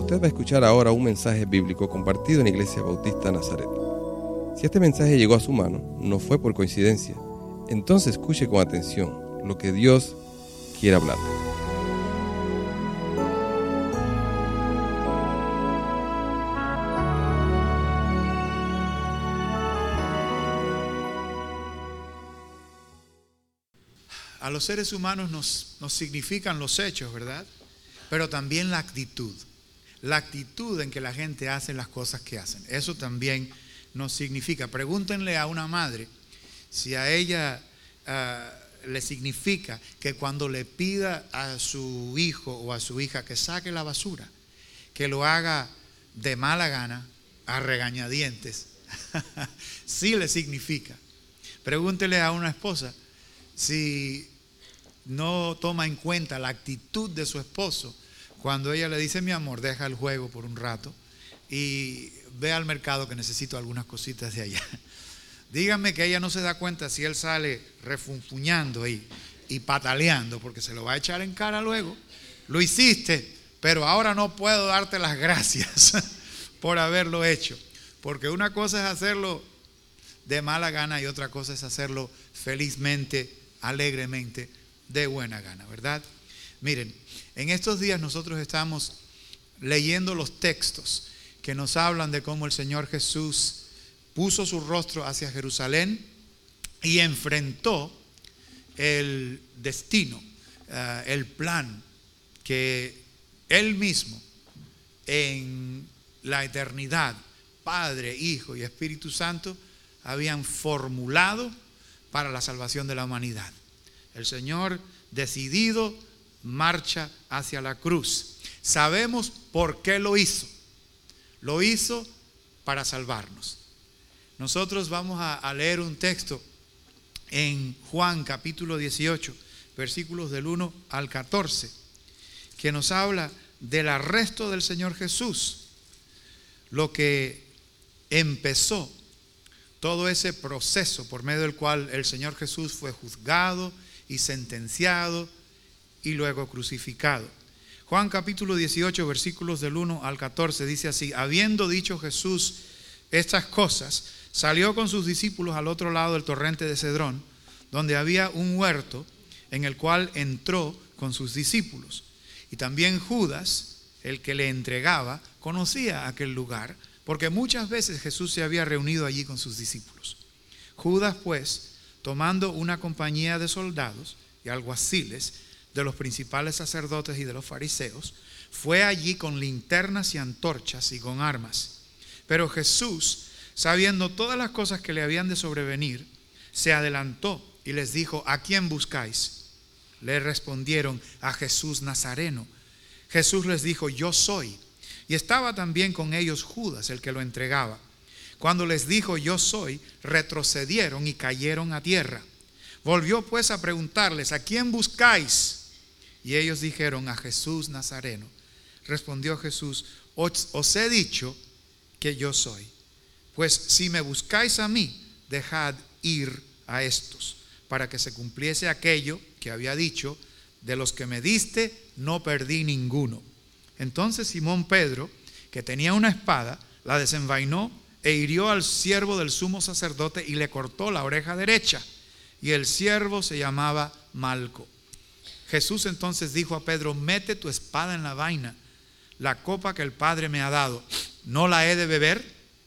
Usted va a escuchar ahora un mensaje bíblico compartido en Iglesia Bautista Nazaret. Si este mensaje llegó a su mano, no fue por coincidencia. Entonces escuche con atención lo que Dios quiere hablarle. A los seres humanos nos significan los hechos, ¿verdad? Pero también la actitud en que la gente hace las cosas que hacen. Eso también nos significa. Pregúntenle a una madre si a ella le significa que cuando le pida a su hijo o a su hija que saque la basura, que lo haga de mala gana, a regañadientes. Sí le significa. Pregúntele a una esposa si no toma en cuenta la actitud de su esposo cuando ella le dice: mi amor, deja el juego por un rato y ve al mercado que necesito algunas cositas de allá. Díganme que ella no se da cuenta si él sale refunfuñando y pataleando, porque se lo va a echar en cara luego. Lo hiciste, pero ahora no puedo darte las gracias por haberlo hecho, porque una cosa es hacerlo de mala gana y otra cosa es hacerlo felizmente, alegremente, de buena gana, ¿verdad? Miren, en estos días nosotros estamos leyendo los textos que nos hablan de cómo el Señor Jesús puso su rostro hacia Jerusalén y enfrentó el destino, el plan que Él mismo en la eternidad, Padre, Hijo y Espíritu Santo, habían formulado para la salvación de la humanidad. El Señor, decidido, marcha hacia la cruz. Sabemos por qué lo hizo. Lo hizo para salvarnos. Nosotros vamos a leer un texto en Juan capítulo 18, versículos del 1 al 14, que nos habla del arresto del Señor Jesús, lo que empezó todo ese proceso por medio del cual el Señor Jesús fue juzgado y sentenciado y luego crucificado. Juan capítulo 18, versículos del 1 al 14 dice así: habiendo dicho Jesús estas cosas, salió con sus discípulos al otro lado del torrente de Cedrón, donde había un huerto en el cual entró con sus discípulos. Y también Judas, el que le entregaba, conocía aquel lugar, porque muchas veces Jesús se había reunido allí con sus discípulos. Judas, pues, tomando una compañía de soldados y alguaciles de los principales sacerdotes y de los fariseos, fue allí con linternas y antorchas y con armas. Pero Jesús, sabiendo todas las cosas que le habían de sobrevenir, se adelantó y les dijo: ¿a quién buscáis? Le respondieron: a Jesús Nazareno. Jesús les dijo: yo soy. Y estaba también con ellos Judas, el que lo entregaba. Cuando les dijo: yo soy, retrocedieron y cayeron a tierra. Volvió pues a preguntarles: ¿a quién buscáis? Y ellos dijeron: a Jesús Nazareno. Respondió Jesús: os he dicho que yo soy. Pues si me buscáis a mí, dejad ir a estos, para que se cumpliese aquello que había dicho: de los que me diste, no perdí ninguno. Entonces Simón Pedro, que tenía una espada, la desenvainó e hirió al siervo del sumo sacerdote y le cortó la oreja derecha. Y el siervo se llamaba Malco. Jesús entonces dijo a Pedro: mete tu espada en la vaina. La copa que el Padre me ha dado, ¿no la he de beber?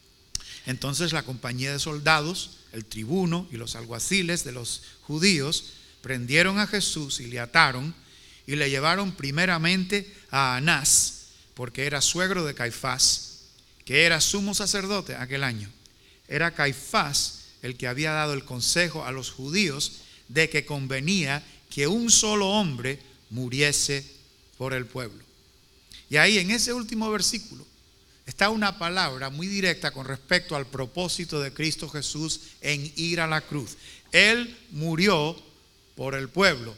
Entonces la compañía de soldados, el tribuno y los alguaciles de los judíos prendieron a Jesús y le ataron y le llevaron primeramente a Anás, porque era suegro de Caifás, que era sumo sacerdote aquel año. Era Caifás el que había dado el consejo a los judíos de que convenía que un solo hombre muriese por el pueblo. Y ahí en ese último versículo está una palabra muy directa con respecto al propósito de Cristo Jesús en ir a la cruz. Él murió por el pueblo.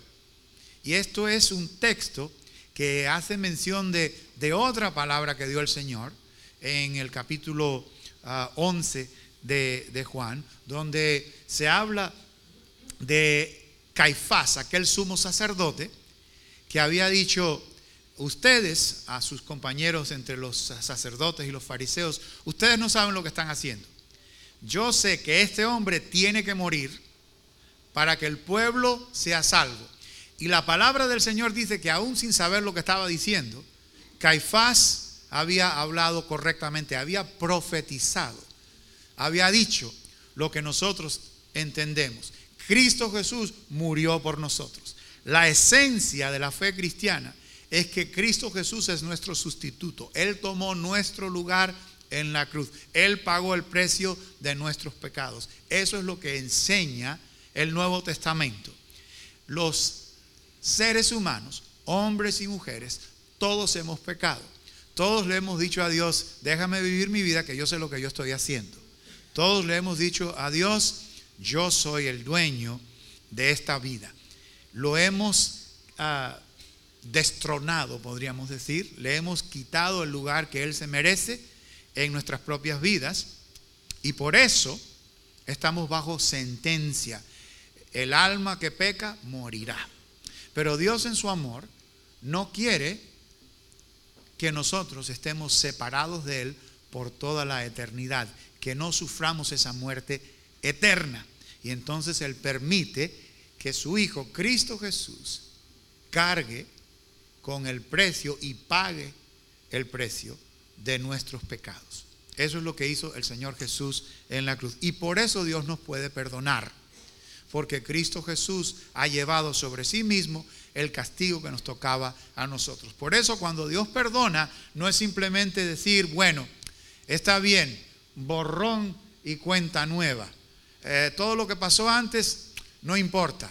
Y esto es un texto que hace mención de otra palabra que dio el Señor en el capítulo 11 de Juan, donde se habla de Caifás, aquel sumo sacerdote que había dicho: ustedes, a sus compañeros entre los sacerdotes y los fariseos, ustedes no saben lo que están haciendo. Yo sé que este hombre tiene que morir para que el pueblo sea salvo. Y la palabra del Señor dice que aún sin saber lo que estaba diciendo, Caifás había hablado correctamente, había profetizado, había dicho lo que nosotros entendemos. Cristo Jesús murió por nosotros. La esencia de la fe cristiana es que Cristo Jesús es nuestro sustituto. Él tomó nuestro lugar en la cruz. Él pagó el precio de nuestros pecados. Eso es lo que enseña el Nuevo Testamento. Los seres humanos, hombres y mujeres, todos hemos pecado. Todos le hemos dicho a Dios, déjame vivir mi vida, que yo sé lo que yo estoy haciendo. Todos le hemos dicho a Dios, yo soy el dueño de esta vida. Lo hemos destronado, podríamos decir. Le hemos quitado el lugar que Él se merece en nuestras propias vidas. Y por eso estamos bajo sentencia. El alma que peca morirá. Pero Dios en su amor no quiere que nosotros estemos separados de Él por toda la eternidad, que no suframos esa muerte eterna. Y entonces Él permite que su Hijo, Cristo Jesús, cargue con el precio y pague el precio de nuestros pecados. Eso es lo que hizo el Señor Jesús en la cruz. Y por eso Dios nos puede perdonar, porque Cristo Jesús ha llevado sobre sí mismo el castigo que nos tocaba a nosotros. Por eso cuando Dios perdona, no es simplemente decir, bueno, está bien, borrón y cuenta nueva. Todo lo que pasó antes no importa,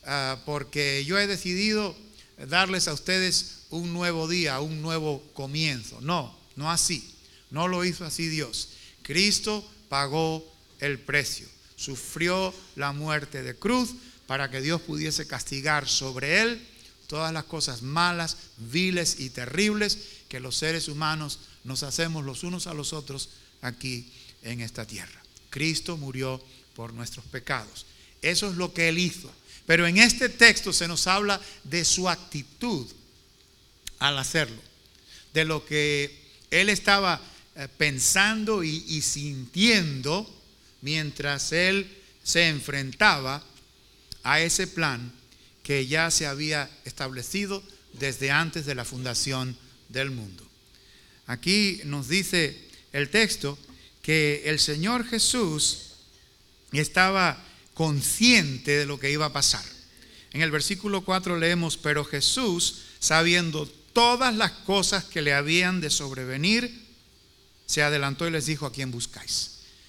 porque yo he decidido darles a ustedes un nuevo día, un nuevo comienzo. No, no así. No lo hizo así Dios. Cristo pagó el precio. Sufrió la muerte de cruz para que Dios pudiese castigar sobre Él todas las cosas malas, viles y terribles que los seres humanos nos hacemos los unos a los otros aquí en esta tierra. Cristo murió por nuestros pecados. Eso es lo que Él hizo. Pero en este texto se nos habla de su actitud al hacerlo, de lo que Él estaba pensando y sintiendo mientras Él se enfrentaba a ese plan que ya se había establecido desde antes de la fundación del mundo. Aquí nos dice el texto que el Señor Jesús estaba consciente de lo que iba a pasar. En el versículo 4 leemos, pero Jesús, sabiendo todas las cosas que le habían de sobrevenir, se adelantó y les dijo, ¿a quién buscáis?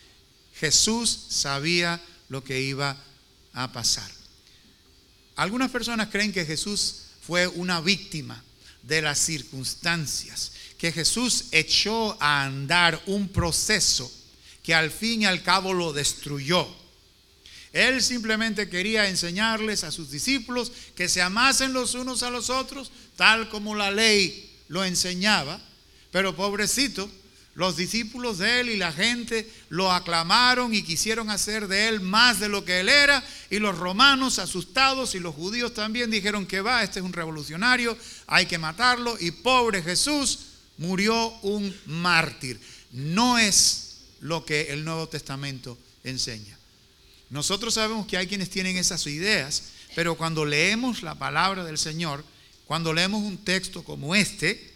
Jesús sabía lo que iba a pasar. Algunas personas creen que Jesús fue una víctima de las circunstancias, que Jesús echó a andar un proceso que al fin y al cabo lo destruyó. Él simplemente quería enseñarles a sus discípulos que se amasen los unos a los otros, tal como la ley lo enseñaba. Pero pobrecito, los discípulos de Él y la gente lo aclamaron y quisieron hacer de Él más de lo que Él era. Y los romanos asustados y los judíos también dijeron que va, este es un revolucionario, hay que matarlo. Y pobre Jesús murió un mártir. No es lo que el Nuevo Testamento enseña. Nosotros sabemos que hay quienes tienen esas ideas, pero cuando leemos la palabra del Señor, cuando leemos un texto como este,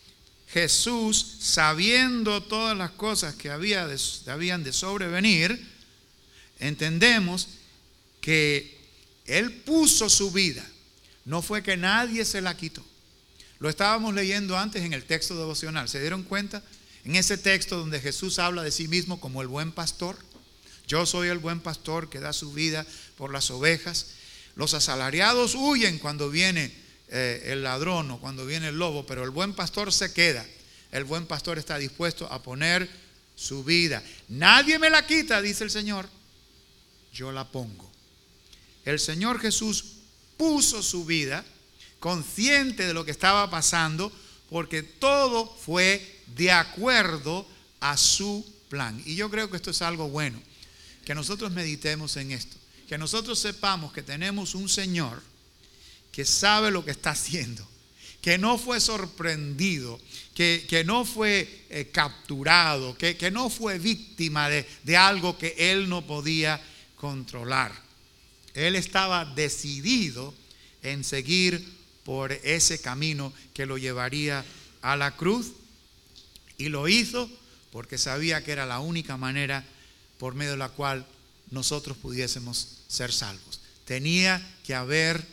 Jesús, sabiendo todas las cosas que habían de sobrevenir, entendemos que Él puso su vida. No fue que nadie se la quitó. Lo estábamos leyendo antes en el texto devocional. ¿Se dieron cuenta? En ese texto donde Jesús habla de sí mismo como el buen pastor. Yo soy el buen pastor que da su vida por las ovejas. Los asalariados huyen cuando viene el ladrón o cuando viene el lobo, pero el buen pastor se queda. El buen pastor está dispuesto a poner su vida. Nadie me la quita, dice el Señor, yo la pongo. El Señor Jesús puso su vida, consciente de lo que estaba pasando, porque todo fue de acuerdo a su plan. Y yo creo que esto es algo bueno, que nosotros meditemos en esto, que nosotros sepamos que tenemos un Señor que sabe lo que está haciendo, que no fue sorprendido, que no fue capturado, que no fue víctima de algo que él no podía controlar. Él estaba decidido en seguir por ese camino que lo llevaría a la cruz, y lo hizo porque sabía que era la única manera por medio de la cual nosotros pudiésemos ser salvos. Tenía que haber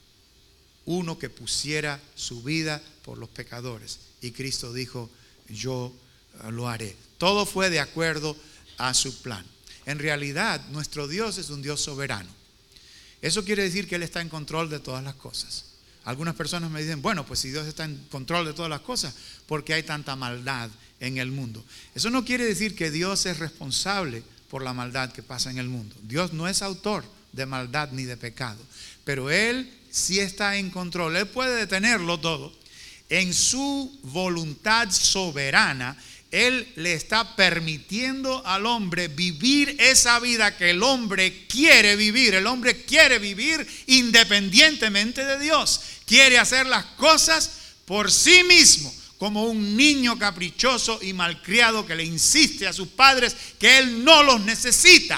uno que pusiera su vida por los pecadores, y Cristo dijo: yo lo haré. Todo fue de acuerdo a su plan. En realidad, nuestro Dios es un Dios soberano. Eso quiere decir que Él está en control de todas las cosas. Algunas personas me dicen: bueno, pues si Dios está en control de todas las cosas, ¿por qué hay tanta maldad en el mundo? Eso no quiere decir que Dios es responsable por la maldad que pasa en el mundo. Dios no es autor de maldad ni de pecado, pero Él sí está en control. Él puede detenerlo todo. En su voluntad soberana, Él le está permitiendo al hombre vivir esa vida que el hombre quiere vivir. El hombre quiere vivir independientemente de Dios. Quiere hacer las cosas por sí mismo, como un niño caprichoso y malcriado que le insiste a sus padres que él no los necesita.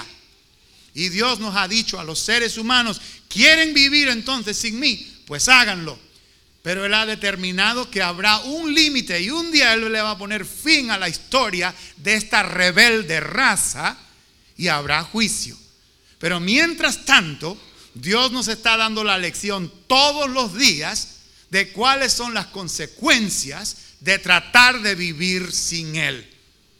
Y Dios nos ha dicho a los seres humanos: ¿quieren vivir entonces sin mí? Pues háganlo. Pero Él ha determinado que habrá un límite, y un día Él le va a poner fin a la historia de esta rebelde raza, y habrá juicio. Pero mientras tanto, Dios nos está dando la lección todos los días de cuáles son las consecuencias de tratar de vivir sin Él.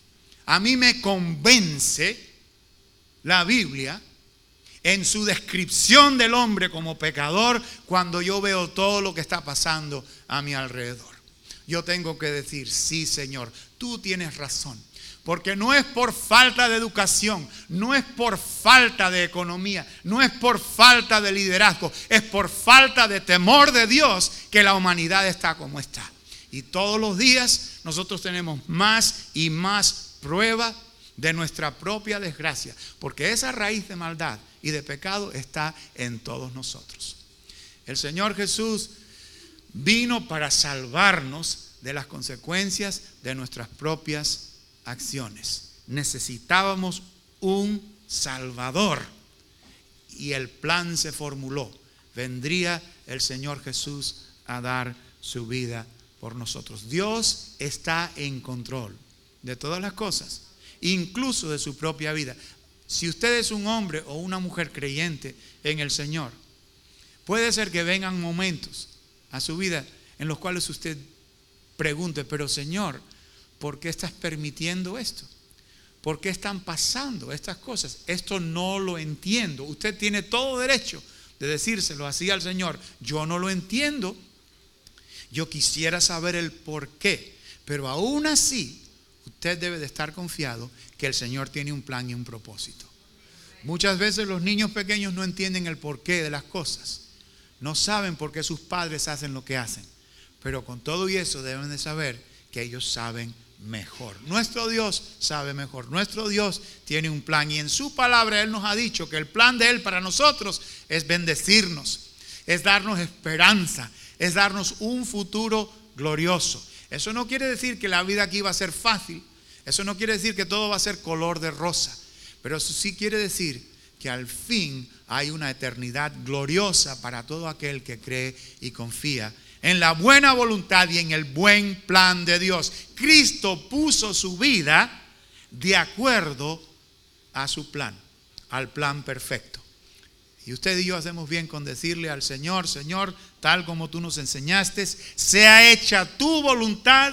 A mí me convence la Biblia en su descripción del hombre como pecador cuando yo veo todo lo que está pasando a mi alrededor. Yo tengo que decir: sí, Señor, tú tienes razón. Porque no es por falta de educación, no es por falta de economía, no es por falta de liderazgo, es por falta de temor de Dios que la humanidad está como está. Y todos los días nosotros tenemos más y más prueba de nuestra propia desgracia, porque esa raíz de maldad y de pecado está en todos nosotros. El Señor Jesús vino para salvarnos de las consecuencias de nuestras propias acciones. Necesitábamos un Salvador, y el plan se formuló: vendría el Señor Jesús a dar su vida por nosotros. Dios está en control de todas las cosas, incluso de su propia vida. Si usted es un hombre o una mujer creyente en el Señor, puede ser que vengan momentos a su vida en los cuales usted pregunte: pero Señor, ¿por qué estás permitiendo esto? ¿Por qué están pasando estas cosas? Esto no lo entiendo. Usted tiene todo derecho de decírselo así al Señor: yo no lo entiendo, yo quisiera saber el por qué. Pero aún así, usted debe de estar confiado que el Señor tiene un plan y un propósito. Muchas veces los niños pequeños no entienden el porqué de las cosas. No saben por qué sus padres hacen lo que hacen. Pero con todo y eso deben de saber que ellos saben mejor. Nuestro Dios sabe mejor. Nuestro Dios tiene un plan, y en su palabra Él nos ha dicho que el plan de Él para nosotros es bendecirnos, es darnos esperanza, es darnos un futuro glorioso. Eso no quiere decir que la vida aquí va a ser fácil. Eso no quiere decir que todo va a ser color de rosa. Pero eso sí quiere decir que al fin hay una eternidad gloriosa para todo aquel que cree y confía en la buena voluntad y en el buen plan de Dios. Cristo puso su vida de acuerdo a su plan, al plan perfecto. Y usted y yo hacemos bien con decirle al Señor: Señor, tal como tú nos enseñaste, sea hecha tu voluntad,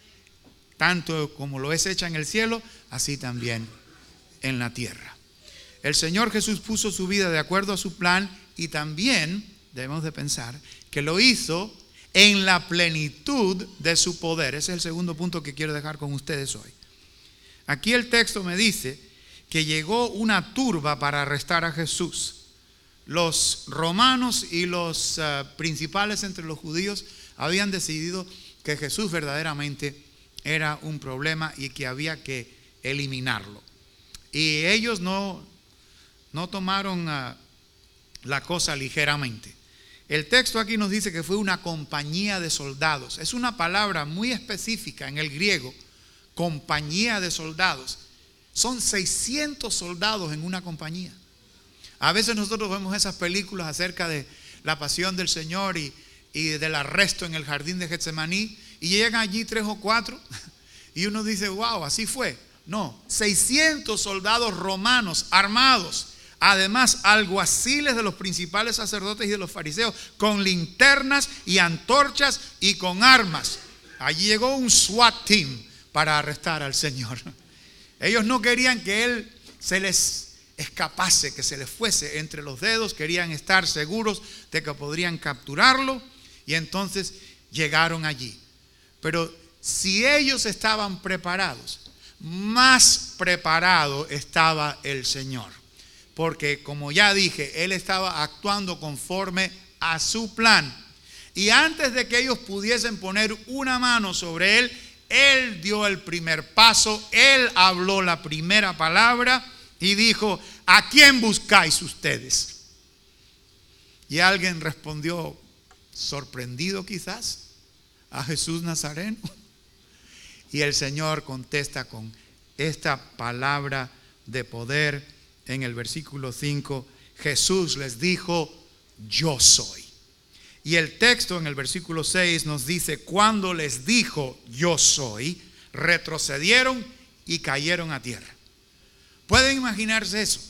tanto como lo es hecha en el cielo, así también en la tierra. El Señor Jesús puso su vida de acuerdo a su plan, y también debemos de pensar que lo hizo en la plenitud de su poder. Ese es el segundo punto que quiero dejar con ustedes hoy. Aquí el texto me dice que llegó una turba para arrestar a Jesús. Los romanos y los principales entre los judíos habían decidido que Jesús verdaderamente era un problema y que había que eliminarlo. Y ellos no tomaron la cosa ligeramente. El texto aquí nos dice que fue una compañía de soldados. Es una palabra muy específica en el griego, compañía de soldados. Son 600 soldados en una compañía. A veces nosotros vemos esas películas acerca de la pasión del Señor y del arresto en el jardín de Getsemaní, y llegan allí 3 o 4 y uno dice, wow, así fue. No, 600 soldados romanos armados, además alguaciles de los principales sacerdotes y de los fariseos, con linternas y antorchas y con armas. Allí llegó un SWAT team para arrestar al Señor. Ellos no querían que Él se les escapase, que se les fuese entre los dedos. Querían estar seguros de que podrían capturarlo, y entonces llegaron allí. Pero si ellos estaban preparados, más preparado estaba el Señor, porque como ya dije, Él estaba actuando conforme a su plan, y antes de que ellos pudiesen poner una mano sobre Él, Él dio el primer paso. Él habló la primera palabra y dijo, ¿a quién buscáis ustedes? Y alguien respondió, sorprendido quizás, a Jesús Nazareno. Y el Señor contesta con esta palabra de poder en el versículo 5. Jesús les dijo, yo soy. Y el texto en el versículo 6 nos dice, cuando les dijo yo soy, retrocedieron y cayeron a tierra. ¿Pueden imaginarse eso?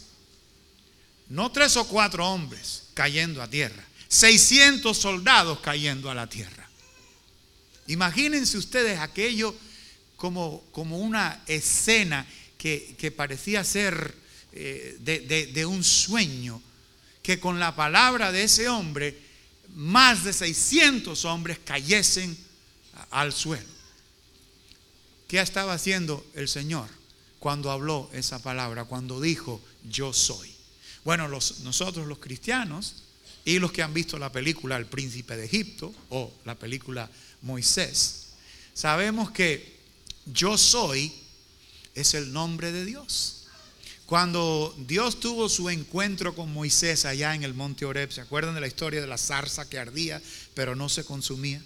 No 3 o 4 hombres cayendo a tierra, 600 soldados cayendo a la tierra. Imagínense ustedes aquello como una escena que parecía ser de un sueño, que con la palabra de ese hombre, más de 600 hombres cayesen al suelo. ¿Qué estaba haciendo el Señor cuando habló esa palabra, cuando dijo yo soy? Bueno, nosotros los cristianos y los que han visto la película El Príncipe de Egipto o la película Moisés, sabemos que yo soy es el nombre de Dios. Cuando Dios tuvo su encuentro con Moisés allá en el monte Horeb, ¿se acuerdan de la historia de la zarza que ardía pero no se consumía?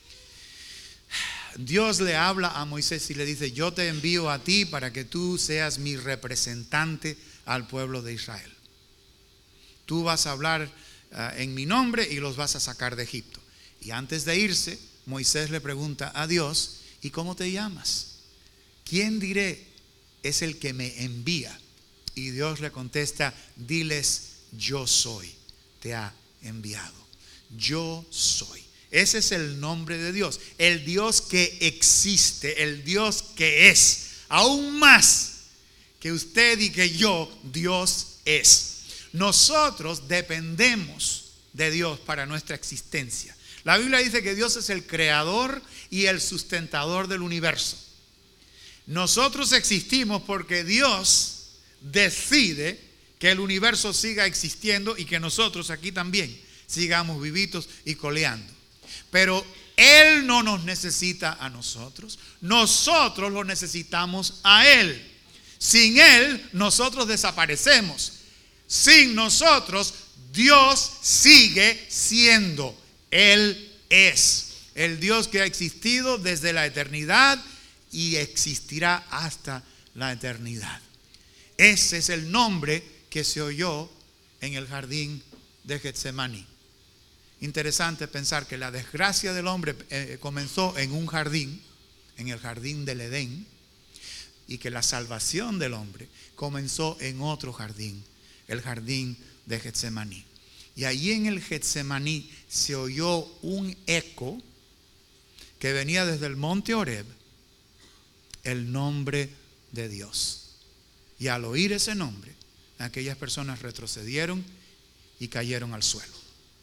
Dios le habla a Moisés y le dice, yo te envío a ti para que tú seas mi representante al pueblo de Israel. Tú vas a hablar en mi nombre y los vas a sacar de Egipto. Y antes de irse, Moisés le pregunta a Dios, ¿y cómo te llamas? ¿Quién diré es el que me envía? Y Dios le contesta, diles, yo soy, te ha enviado. Yo soy. Ese es el nombre de Dios, el Dios que existe, el Dios que es, aún más que usted y que yo, Dios es. Nosotros dependemos de Dios para nuestra existencia. La Biblia dice que Dios es el creador y el sustentador del universo. Nosotros existimos porque Dios decide que el universo siga existiendo y que nosotros aquí también sigamos vivitos y coleando. Pero Él no nos necesita a nosotros, nosotros lo necesitamos a Él. Sin Él nosotros desaparecemos. Sin nosotros Dios sigue siendo. Él es el Dios que ha existido desde la eternidad y existirá hasta la eternidad. Ese es el nombre que se oyó en el jardín de Getsemaní. Interesante pensar que la desgracia del hombre comenzó en un jardín, en el jardín del Edén, y que la salvación del hombre comenzó en otro jardín, el jardín de Getsemaní. Y allí en el Getsemaní se oyó un eco que venía desde el monte Horeb, el nombre de Dios. Y al oír ese nombre, aquellas personas retrocedieron y cayeron al suelo.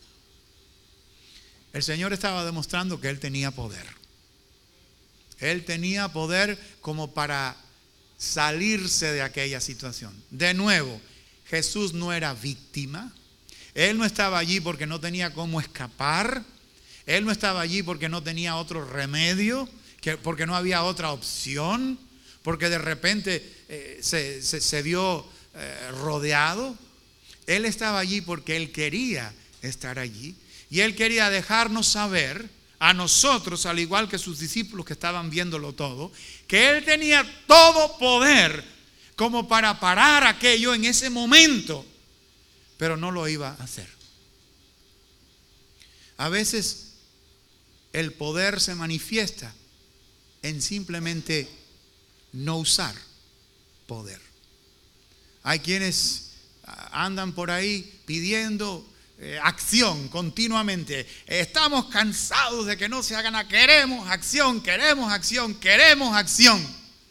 El Señor estaba demostrando que Él tenía poder. Él tenía poder como para salirse de aquella situación. De nuevo, Jesús no era víctima. Él no estaba allí porque no tenía cómo escapar. Él no estaba allí porque no tenía otro remedio, porque no había otra opción, porque de repente se vio rodeado. Él estaba allí porque Él quería estar allí. Y Él quería dejarnos saber, a nosotros, al igual que sus discípulos que estaban viéndolo todo, que Él tenía todo poder como para parar aquello en ese momento, pero no lo iba a hacer. A veces el poder se manifiesta en simplemente no usar poder. Hay quienes andan por ahí pidiendo acción continuamente. Estamos cansados de que no se haga nada. Queremos acción, queremos acción, queremos acción.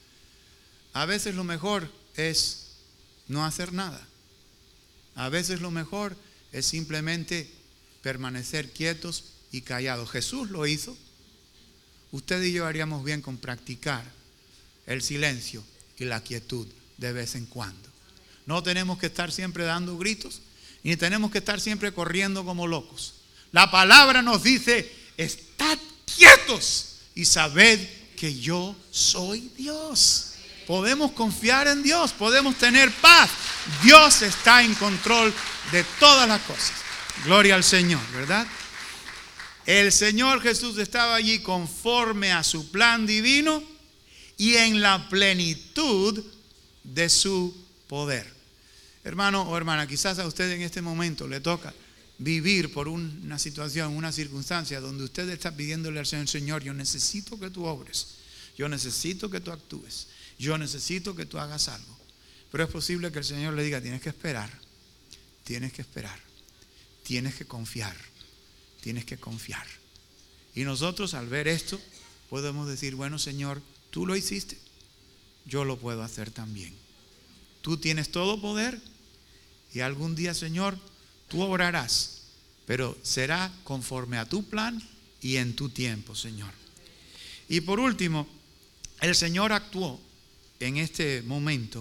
A veces lo mejor es no hacer nada. A veces lo mejor es simplemente permanecer quietos y callados. Jesús lo hizo. Usted y yo haríamos bien con practicar el silencio y la quietud de vez en cuando. No tenemos que estar siempre dando gritos, ni tenemos que estar siempre corriendo como locos. La palabra nos dice: estad quietos y sabed que yo soy Dios. Podemos confiar en Dios, podemos tener paz. Dios está en control de todas las cosas. Gloria al Señor, ¿verdad? El Señor Jesús estaba allí conforme a su plan divino y en la plenitud de su poder. Hermano o hermana, quizás a usted en este momento le toca vivir por una situación, una circunstancia donde usted está pidiéndole al Señor: Señor, yo necesito que tú obres, yo necesito que tú actúes, yo necesito que tú hagas algo. Pero es posible que el Señor le diga: tienes que esperar, tienes que esperar, tienes que confiar, tienes que confiar. Y nosotros, al ver esto, podemos decir: bueno, Señor, tú lo hiciste, yo lo puedo hacer también. Tú tienes todo poder y algún día, Señor, tú obrarás, pero será conforme a tu plan y en tu tiempo, Señor. Y por último, el Señor actuó en este momento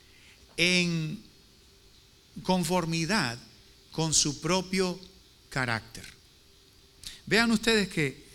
en conformidad con su propio carácter. Vean ustedes que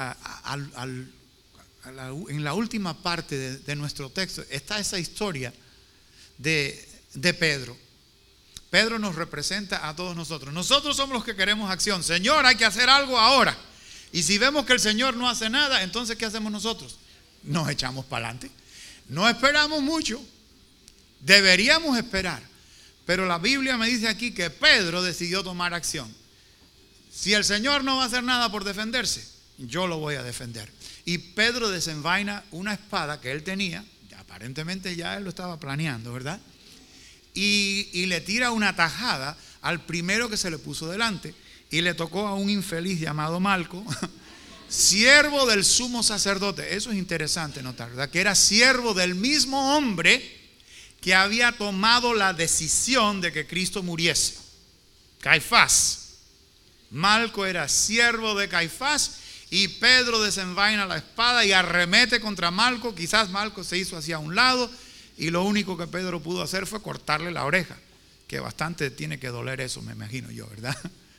en la última parte de nuestro texto está esa historia de Pedro. Pedro nos representa a todos nosotros. Nosotros somos los que queremos acción. Señor, hay que hacer algo ahora. Y si vemos que el Señor no hace nada, entonces ¿qué hacemos nosotros? Nos echamos para adelante. No esperamos mucho. Deberíamos esperar. Pero la Biblia me dice aquí que Pedro decidió tomar acción. Si el Señor no va a hacer nada por defenderse, yo lo voy a defender. Y Pedro desenvaina una espada que él tenía. Aparentemente ya él lo estaba planeando, ¿verdad? Y le tira una tajada al primero que se le puso delante. Y le tocó a un infeliz llamado Malco, siervo del sumo sacerdote. Eso es interesante notar, ¿verdad? Que era siervo del mismo hombre que había tomado la decisión de que Cristo muriese. Caifás. Malco era siervo de Caifás. Y Pedro desenvaina la espada y arremete contra Malco. Quizás Malco se hizo hacia un lado y lo único que Pedro pudo hacer fue cortarle la oreja, que bastante tiene que doler eso, me imagino yo, ¿verdad?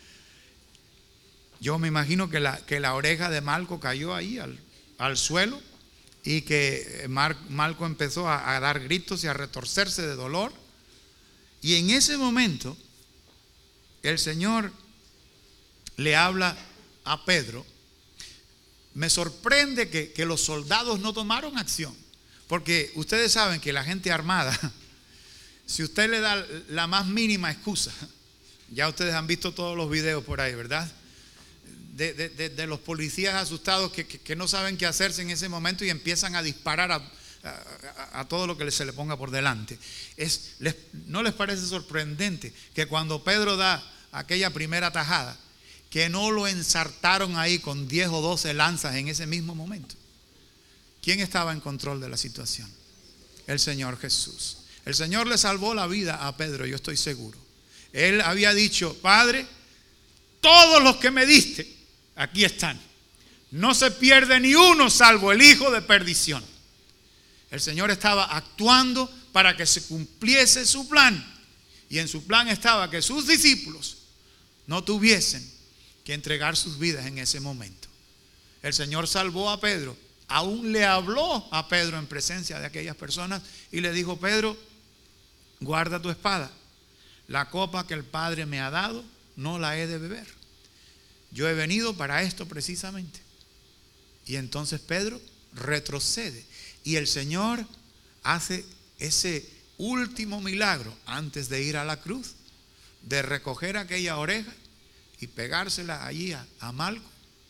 Yo me imagino que la oreja de Malco cayó ahí al suelo y que Malco empezó a dar gritos y a retorcerse de dolor. Y en ese momento el Señor le habla a Pedro. Me sorprende que los soldados no tomaron acción, porque ustedes saben que la gente armada, si usted le da la más mínima excusa, ya ustedes han visto todos los videos por ahí, ¿verdad? De los policías asustados que no saben qué hacerse en ese momento y empiezan a disparar a todo lo que se le ponga por delante. ¿No les parece sorprendente que cuando Pedro da aquella primera tajada, que no lo ensartaron ahí con 10 o 12 lanzas en ese mismo momento? ¿Quién estaba en control de la situación? El Señor Jesús. El Señor le salvó la vida a Pedro, yo estoy seguro. Él había dicho: Padre, todos los que me diste, aquí están. No se pierde ni uno salvo el hijo de perdición. El Señor estaba actuando para que se cumpliese su plan. Y en su plan estaba que sus discípulos no tuviesen que entregar sus vidas en ese momento. El Señor salvó a Pedro. Aún le habló a Pedro en presencia de aquellas personas y le dijo: Pedro, guarda tu espada. La copa que el Padre me ha dado, no la he de beber. yo he venido para esto precisamente. Y entonces Pedro retrocede y el Señor hace ese último milagro antes de ir a la cruz, de recoger aquella oreja y pegársela allí a Malco.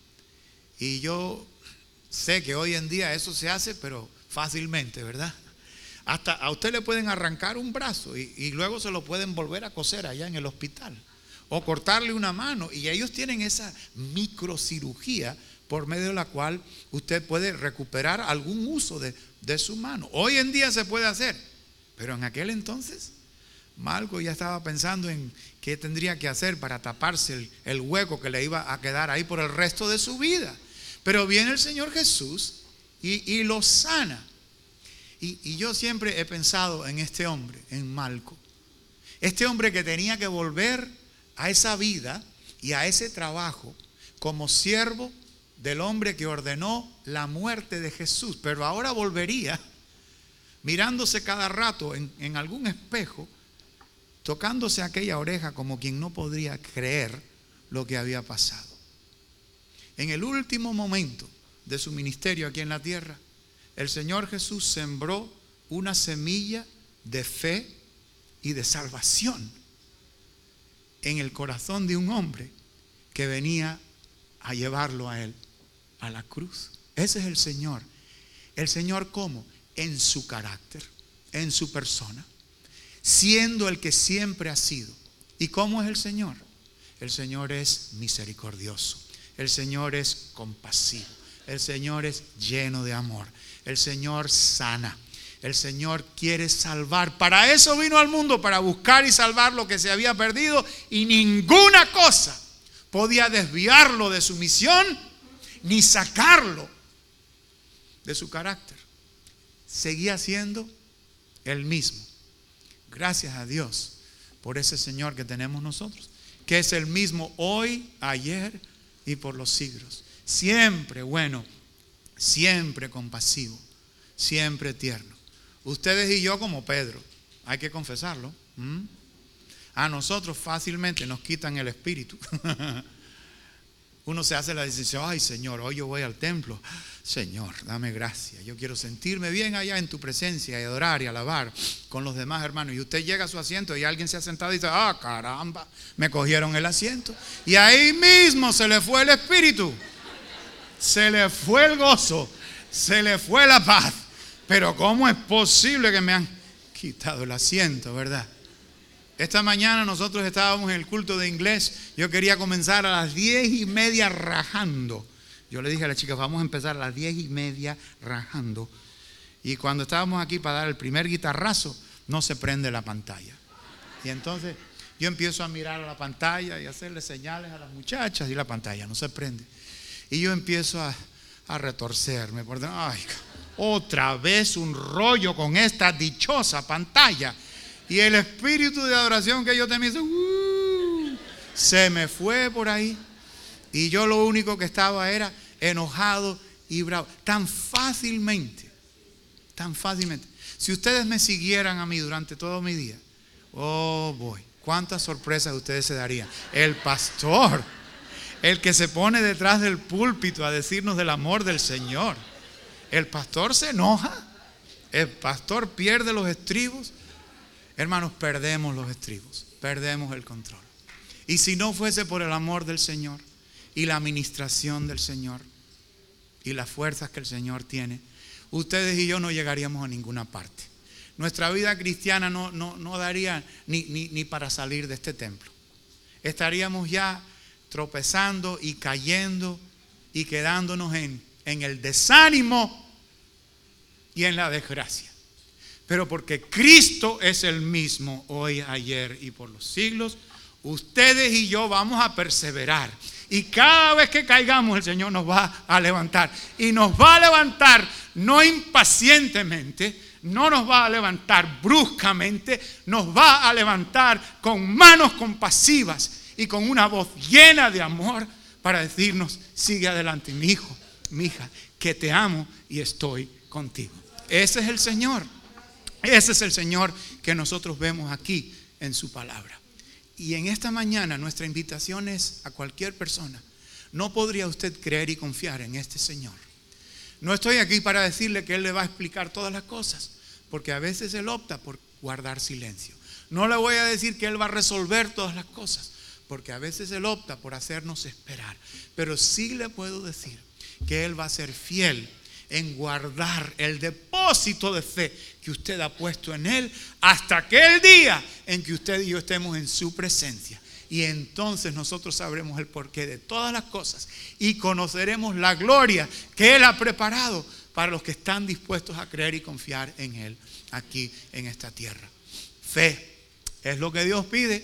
Y yo sé que hoy en día eso se hace, pero fácilmente, ¿verdad? Hasta a usted le pueden arrancar un brazo y luego se lo pueden volver a coser allá en el hospital, o cortarle una mano, y ellos tienen esa microcirugía por medio de la cual usted puede recuperar algún uso de su mano. Hoy en día se puede hacer, pero en aquel entonces Malco ya estaba pensando en qué tendría que hacer para taparse el hueco que le iba a quedar ahí por el resto de su vida. Pero viene el Señor Jesús y lo sana. Y yo siempre he pensado en este hombre, en Malco. Este hombre que tenía que volver a esa vida y a ese trabajo como siervo del hombre que ordenó la muerte de Jesús. Pero ahora volvería mirándose cada rato en algún espejo, tocándose aquella oreja como quien no podría creer lo que había pasado. En el último momento de su ministerio aquí en la tierra, el Señor Jesús sembró una semilla de fe y de salvación en el corazón de un hombre que venía a llevarlo a él a la cruz. Ese es el Señor. ¿El Señor cómo? En su carácter, en su persona, siendo el que siempre ha sido. ¿Y cómo es el Señor? El Señor es misericordioso, el Señor es compasivo, el Señor es lleno de amor, el Señor sana, el Señor quiere salvar. Para eso vino al mundo, para buscar y salvar lo que se había perdido, y ninguna cosa podía desviarlo de su misión ni sacarlo de su carácter. Seguía siendo el mismo. Gracias a Dios por ese Señor que tenemos nosotros, que es el mismo hoy, ayer y por los siglos. Siempre bueno, siempre compasivo, siempre tierno. Ustedes y yo como Pedro, hay que confesarlo. A nosotros fácilmente nos quitan el espíritu. Uno se hace la decisión, ay Señor, hoy yo voy al templo. Señor, dame gracia. Yo quiero sentirme bien allá en tu presencia y adorar y alabar con los demás hermanos. Y usted llega a su asiento y alguien se ha sentado y dice, ah, caramba, me cogieron el asiento. Y ahí mismo se le fue el espíritu. Se le fue el gozo. Se le fue la paz. Pero ¿cómo es posible que me han quitado el asiento, verdad? Esta mañana nosotros estábamos en el culto de inglés. Yo quería comenzar a las 10:30 rajando. Yo le dije a la chica, vamos a empezar a las 10:30 rajando. Y cuando estábamos aquí para dar el primer guitarrazo, no se prende la pantalla. Y entonces yo empiezo a mirar a la pantalla y hacerle señales a las muchachas y la pantalla no se prende. Y yo empiezo a retorcerme. Ay, otra vez un rollo con esta dichosa pantalla. Y el espíritu de adoración que yo tenía se me fue por ahí. Y yo lo único que estaba era enojado y bravo. Tan fácilmente. Si ustedes me siguieran a mí durante todo mi día, oh boy, cuántas sorpresas ustedes se darían. El pastor, el que se pone detrás del púlpito a decirnos del amor del Señor. El pastor se enoja. El pastor pierde los estribos. Hermanos, perdemos los estribos, perdemos el control. Y si no fuese por el amor del Señor y la administración del Señor y las fuerzas que el Señor tiene, ustedes y yo no llegaríamos a ninguna parte. Nuestra vida cristiana no daría ni para salir de este templo. Estaríamos ya tropezando y cayendo y quedándonos en el desánimo y en la desgracia. Pero porque Cristo es el mismo hoy, ayer y por los siglos, ustedes y yo vamos a perseverar. Y cada vez que caigamos, el Señor nos va a levantar. Y nos va a levantar no impacientemente, no nos va a levantar bruscamente, nos va a levantar con manos compasivas y con una voz llena de amor para decirnos, sigue adelante, mi hijo, mi hija, que te amo y estoy contigo. Ese es el Señor. Ese es el Señor que nosotros vemos aquí en su palabra. Y en esta mañana nuestra invitación es a cualquier persona ¿no podría usted creer y confiar en este Señor? No estoy aquí para decirle que Él le va a explicar todas las cosas, porque a veces Él opta por guardar silencio. No le voy a decir que Él va a resolver todas las cosas, porque a veces Él opta por hacernos esperar. Pero sí le puedo decir que Él va a ser fiel en guardar el depósito de fe que usted ha puesto en Él hasta aquel día en que usted y yo estemos en su presencia. Y entonces nosotros sabremos el porqué de todas las cosas y conoceremos la gloria que Él ha preparado para los que están dispuestos a creer y confiar en Él aquí en esta tierra. Fe es lo que Dios pide.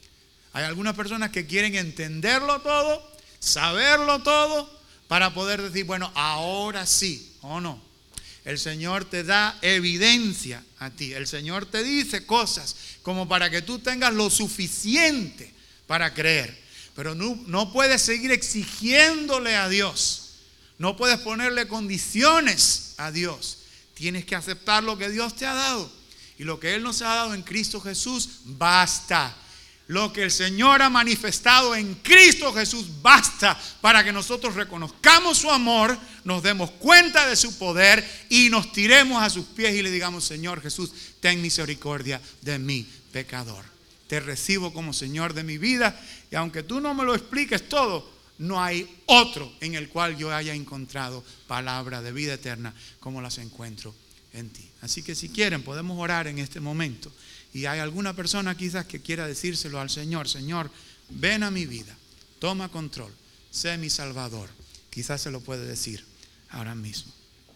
Hay algunas personas que quieren entenderlo todo, saberlo todo, para poder decir, bueno, ahora sí o no. El Señor te da evidencia a ti. El Señor te dice cosas como para que tú tengas lo suficiente para creer. Pero no puedes seguir exigiéndole a Dios. No puedes ponerle condiciones a Dios. Tienes que aceptar lo que Dios te ha dado. Y lo que Él nos ha dado en Cristo Jesús, basta. Lo que el Señor ha manifestado en Cristo Jesús basta para que nosotros reconozcamos su amor, nos demos cuenta de su poder y nos tiremos a sus pies y le digamos, Señor Jesús, ten misericordia de mí, pecador. Te recibo como Señor de mi vida y aunque tú no me lo expliques todo, no hay otro en el cual yo haya encontrado palabra de vida eterna como las encuentro en ti. Así que si quieren podemos orar en este momento. Y hay alguna persona quizás que quiera decírselo al Señor, Señor, ven a mi vida, toma control, sé mi Salvador. Quizás se lo puede decir ahora mismo.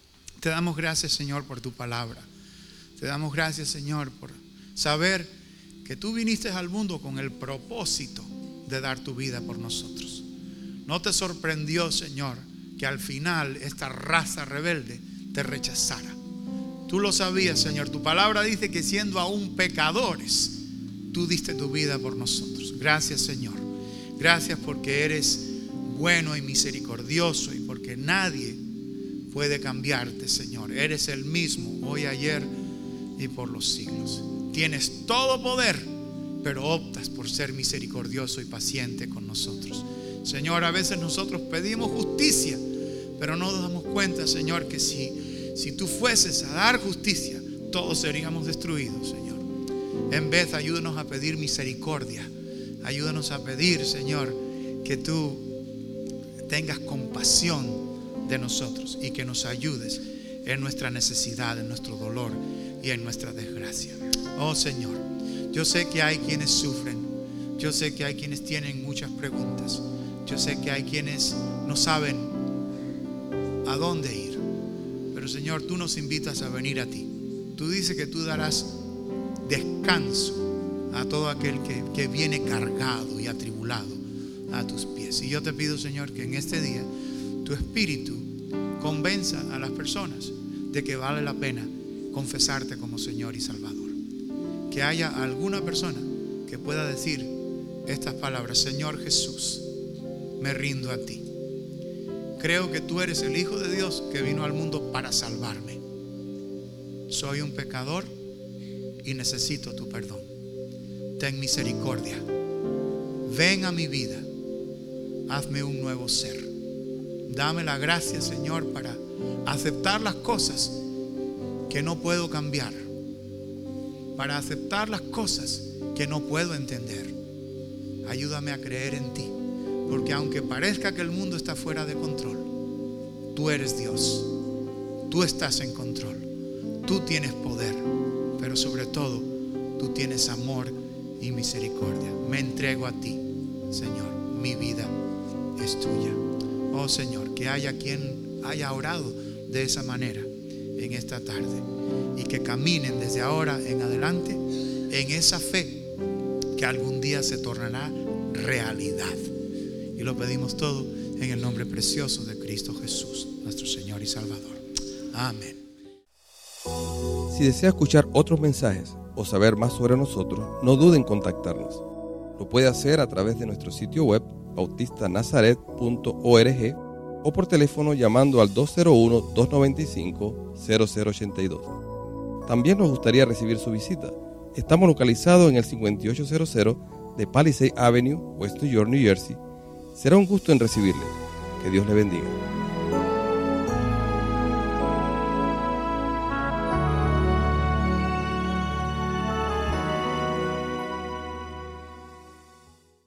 Te damos gracias, Señor, por tu palabra. Te damos gracias, Señor, por saber que tú viniste al mundo con el propósito de dar tu vida por nosotros. ¿No te sorprendió, Señor, que al final esta raza rebelde te rechazara? Tú lo sabías, Señor. Tu palabra dice que siendo aún pecadores, tú diste tu vida por nosotros. Gracias, Señor. Gracias porque eres bueno y misericordioso y porque nadie puede cambiarte, Señor. Eres el mismo hoy, ayer y por los siglos. Tienes todo poder, pero optas por ser misericordioso y paciente con nosotros. Señor, a veces nosotros pedimos justicia, pero no nos damos cuenta, Señor, que si tú fueses a dar justicia, todos seríamos destruidos, Señor. En vez, ayúdanos a pedir misericordia. Ayúdanos a pedir, Señor, que tú tengas compasión de nosotros y que nos ayudes en nuestra necesidad, en nuestro dolor y en nuestra desgracia. Oh, Señor, yo sé que hay quienes sufren. Yo sé que hay quienes tienen muchas preguntas. Yo sé que hay quienes no saben a dónde ir. Pero Señor, tú nos invitas a venir a ti. Tú dices que tú darás descanso a todo aquel que viene cargado y atribulado a tus pies. Y yo te pido, Señor, que en este día tu Espíritu convenza a las personas de que vale la pena confesarte como Señor y Salvador. Que haya alguna persona que pueda decir estas palabras: Señor Jesús, me rindo a ti. Creo que tú eres el Hijo de Dios que vino al mundo para salvarme. Soy un pecador y necesito tu perdón. Ten misericordia. Ven a mi vida. Hazme un nuevo ser. Dame la gracia, Señor, para aceptar las cosas que no puedo cambiar. Para aceptar las cosas que no puedo entender. Ayúdame a creer en ti. Porque aunque parezca que el mundo está fuera de control, tú eres Dios. Tú estás en control. Tú tienes poder. Pero sobre todo, tú tienes amor y misericordia. Me entrego a ti, Señor. Mi vida es tuya. Oh, Señor, que haya quien haya orado de esa manera en esta tarde. Y que caminen desde ahora en adelante en esa fe que algún día se tornará realidad. Y lo pedimos todo en el nombre precioso de Cristo Jesús, nuestro Señor y Salvador. Amén. Si desea escuchar otros mensajes o saber más sobre nosotros, no duden en contactarnos. Lo puede hacer a través de nuestro sitio web bautistanazaret.org o por teléfono llamando al 201-295-0082. También nos gustaría recibir su visita. Estamos localizados en el 5800 de Palisade Avenue, West New York, New Jersey, Será un gusto en recibirle. Que Dios le bendiga.